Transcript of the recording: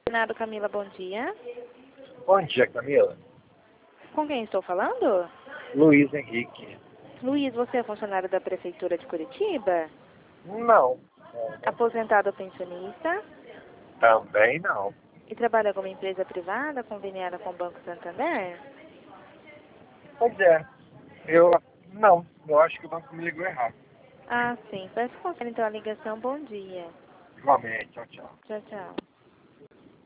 Senado Camila, bom dia. Bom dia, Camila. Com quem estou falando? Luiz Henrique. Luiz, você é funcionário da Prefeitura de Curitiba? Não. Aposentado ou pensionista? Também não. E trabalha em alguma empresa privada conveniada com o Banco Santander? Pois é. Não. Eu acho que o banco me ligou errado. Ah, sim. Peço conselho então a ligação. Bom dia. Igualmente. Tchau, tchau. Tchau, tchau.